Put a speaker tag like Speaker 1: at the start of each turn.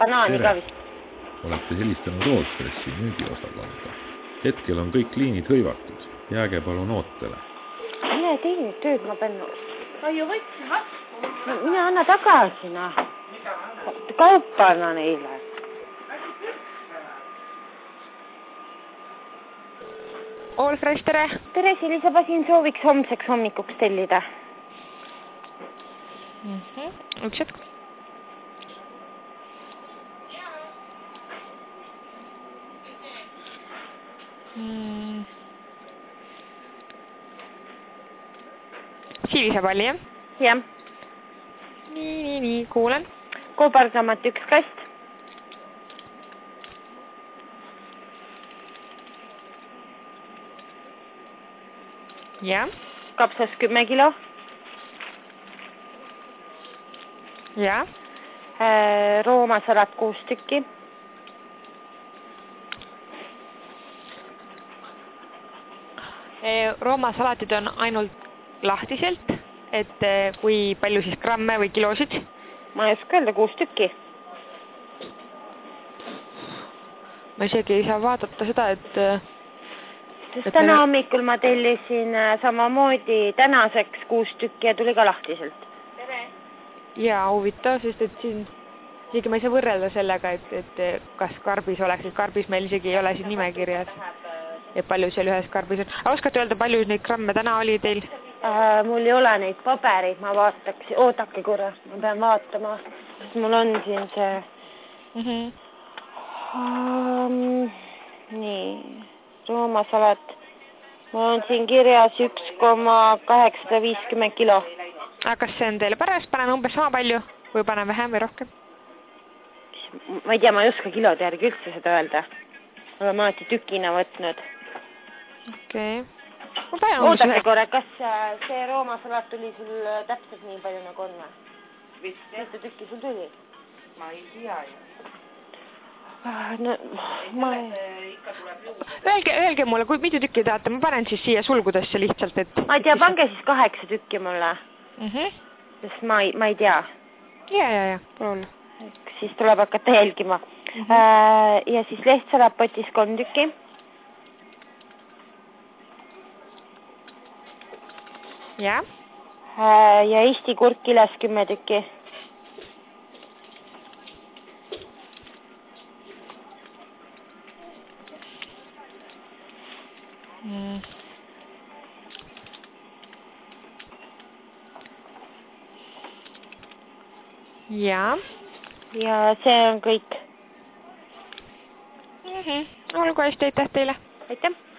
Speaker 1: Banaani ka vist.
Speaker 2: Olete helistanud Allfressi müügiosakonda. Hetkel on kõik liinid hõivatud. Jääge palun ootele.
Speaker 1: Mine teinud tööd, ma pean...
Speaker 3: Ma ju võtsin vastu.
Speaker 1: Mine anna tagasi, noh. Kaupa anna neile.
Speaker 4: Allfresh, tere!
Speaker 1: Tere, Elisabeth, siin sooviks homseks hommikuks tellida.
Speaker 4: Üks hetk. Siivisepalli, jah?
Speaker 1: Jah.
Speaker 4: Nii, kuulen.
Speaker 1: Kobarsamat 1 kast.
Speaker 4: Jah.
Speaker 1: Kapsas 10 kilo.
Speaker 4: Jah.
Speaker 1: Roomasalat 6 tükki.
Speaker 4: Roomasalatid on ainult lahtiselt, et kui palju siis gramme või kilosid?
Speaker 1: Ma ei oska öelda, 6 tükki.
Speaker 4: Ma isegi ei saa vaadata seda,
Speaker 1: Sest täna hommikul ma tellisin samamoodi tänaseks 6 tükki ja tuli ka lahtiselt.
Speaker 3: Tere!
Speaker 4: Jaa, huvitav, sest et siin isegi ma ei saa võrrelda sellega, et kas karbis oleks, et karbis meil isegi ei ole siin nimekirjas. Ja palju seal ühes karbis on. Oskate öelda, palju neid gramme täna oli teil?
Speaker 1: Mul ei ole neid pabereid, ma vaataks. Oodake korra, ma pean vaatama. Mul on siin see... nii, roomasalat. Mul on siin kirjas 1,850 kilo.
Speaker 4: Kas see on teile pärast? Panen umbes sama palju või panen vähem või rohkem?
Speaker 1: Ma ei tea, ma ei oska kilode järgi üldse seda öelda. Olen alati tükina võtnud.
Speaker 4: Okei.
Speaker 1: Oodake korra, kas see roomasalat tuli sul täpselt nii palju nagu on või? Mitu tükki sul tuli?
Speaker 3: Ma ei tea ju.
Speaker 1: No, ma ei...
Speaker 4: Öelge mulle, kui mitu tükki tahate, ma panen siis siia sulgudesse lihtsalt, et...
Speaker 1: Ma ei tea, pange siis 8 tükki mulle. Sest ma ei tea.
Speaker 4: Ja, palun.
Speaker 1: Siis tuleb hakata jälgima. Ja siis lehtsalat potis 3 tükki.
Speaker 4: Ja?
Speaker 1: Ja Eesti kurk kiles 10 tükki.
Speaker 4: Ja?
Speaker 1: Ja see on kõik.
Speaker 4: Olgu hästi, aitäh teile.
Speaker 1: Aitäh.